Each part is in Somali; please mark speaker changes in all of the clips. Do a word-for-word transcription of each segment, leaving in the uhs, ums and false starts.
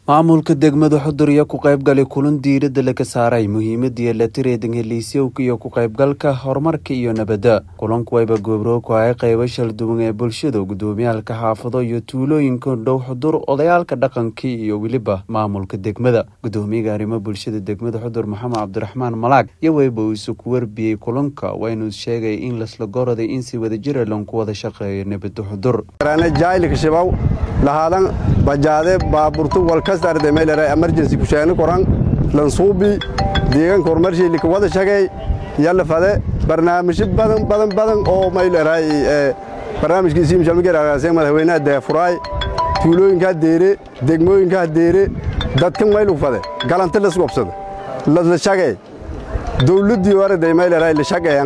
Speaker 1: maamulka degmada Xudur iyo ku qaybgalay kulan diiradda laga saaray muhiimadda la tireedin heliisiyow iyo ku qaybgalka horumarka iyo nabadda. Kulanku wayba gobro ku ay qaybo shal duwan ee bulshada gudoomiyaalka xaafado iyo tuulooyinka dhow Xudur odayaalka dhaqanka iyo waliba maamulka degmada. Gudoomiyaha arrimaha bulshada degmada Xudur Maxamed Cabdiraxmaan Malaag iyo wayba uu isku warbiyay kulanka waynu sheegay in la isla goraday in si wada jir ah ku wada shaqeeyo nabadda Xudur.
Speaker 2: Rana jaayilka shabaw lahaadan bajaade baaburtu walka arday meelay emergency ku sheegay qoran lansuubi deegaanka horumarshii lika wada shaqeey yalla fade barnaamijyo badan badan badan oo meelay ee barnaamijkiisa imsha magaraasay madaxweynaha deefuray tuulooyinka deere degmooyinka deere dadka meel u fade galanta la sugobsado la shaqeey dawladii arday meelay la shaqeeyaan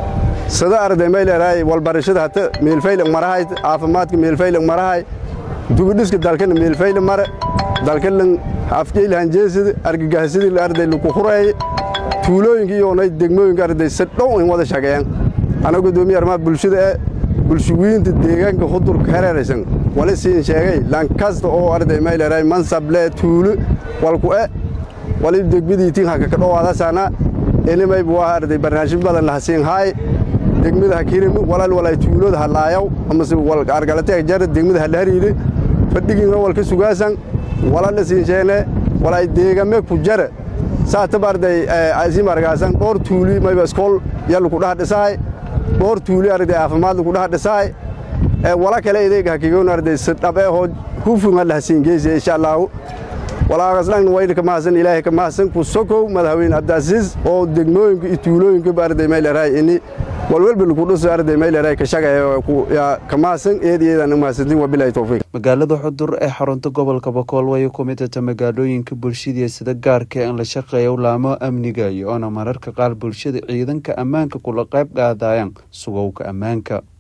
Speaker 2: sida arday meelay wal barashada hata meel fayl marahay caafimaadka meel fayl marahay dugudhiska dalkana meel fayl mara dalkan afjeel hanjeesida argagaxisada arday lagu xureey tuulooyinka iyo degmooyinka arday sadhow in wada shaqeeyaan anagu gudoomiye arrimaha bulshada bulshooyinka deegaanka Xudur ka hareeraysan wala siin sheegay lan kasta oo arday meelay mansab le tuulo walku ee wali degmadii tiin haka ka dhawaada sana inay buu arday barnaamij badan la hasiin hay degmada hakirim walaal walay tuulada halaayow ama si wal argalatay jar degmada halaariide fadhigiina walka sugaasan wala la siin sheene wala deegame ku jara saata barday azim argaasan dhor tuuli mayba iskool yal ku dhaadhisay dhor tuuli arday caafimaad ku dhaadhisay ee wala kale ideega hakigoon arday sadhabe oo hufun la siin geeyay insha Allah wala qaslan way ka maasan ilaahay ka maasan ku sokow madaxweyne Abdaasiis oo degmooyinka iyo tuulooyinka barday meelay ini walwalba lagu dhuso arday meelay ka shaqeeyo ku ka maasan eedeedan maasantin wabillahi tawfiiq.
Speaker 1: magaalada Xudur ee xarunta gobolka Bakool way ku mid tahay magaalooyinka bulshada sida gaarka ah la shaqeeyo laamo amniga iyo mararka qaar bulshada ciidanka ammaanka kula qayb qaadayaan sugowga ammaanka.